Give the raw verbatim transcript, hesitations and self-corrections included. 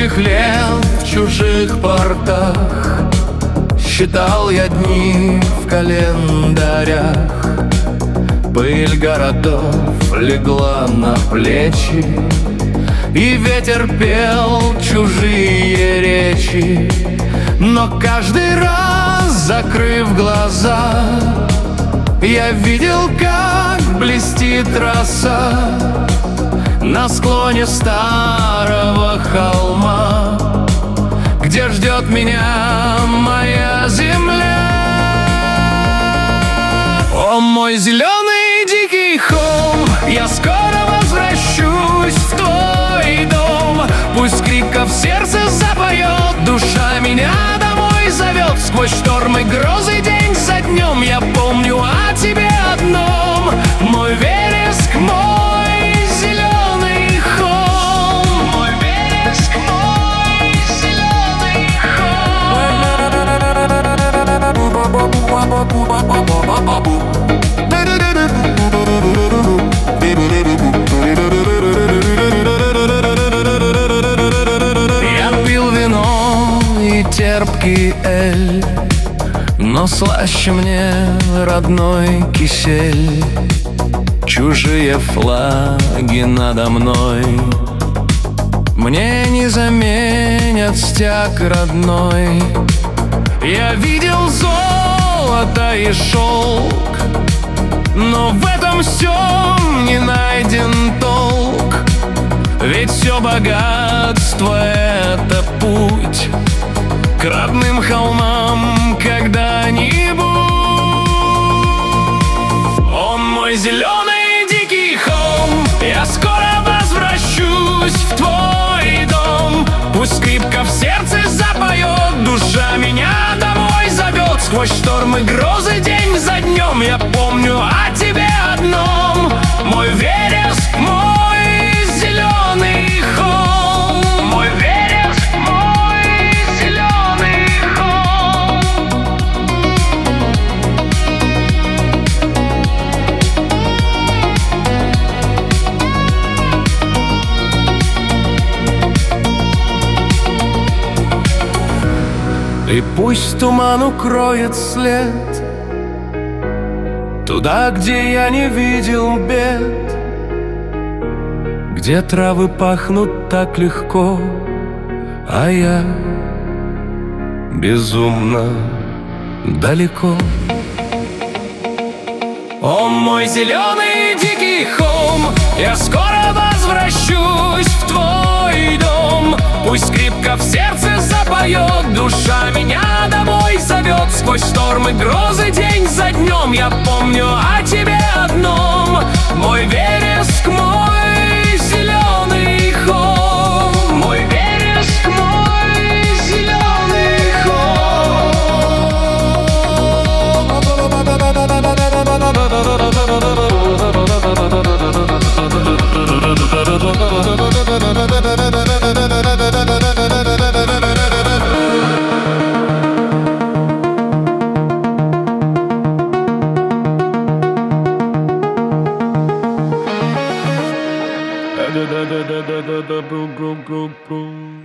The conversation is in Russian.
долгих лет в чужих портах считал я дни в календарях. Пыль городов легла на плечи, и ветер пел чужие речи. Но каждый раз, закрыв глаза, я видел, как блестит роса на склоне старого холма, где ждет меня моя земля. О, мой зеленый дикий холм, я скоро возвращусь в твой дом. Пусть скрипка в сердце запоет, душа меня домой зовет. Сквозь штормы, грозы, день за днем я помню о тебе одном. Мой вереск, мой зеленый холм, мой вереск, мой зеленый холм. Я пил вино и терпкий эль, но слаще мне родной кисель. Чужие флаги надо мной мне не заменят стяг родной. Я видел золото и шелк, но в этом всем не найден толк. Ведь все богатство — это путь к родным холмам когда-нибудь. О, мой зеленый дикий холм, я скоро возвращусь в твой дом. Пусть скрипка в сердце запоет, душа меня домой зовет. Сквозь штормы, грозы, день за днем я помню о тебе одном. Мой вереск, мой зеленый холм, мой вереск, мой зеленый холм. И пусть туман укроет след туда, где я не видел бед, где травы пахнут так легко, а я безумно далеко. О, мой зеленый дикий холм, я скоро возвращусь в твой дом. Пусть скрипка в сердце запоет, душа меня домой зовет. Сквозь штормы, грозы, день за днем я помню о тебе одном. Мой вереск, мой зеленый холм, мой вереск, мой зеленый холм.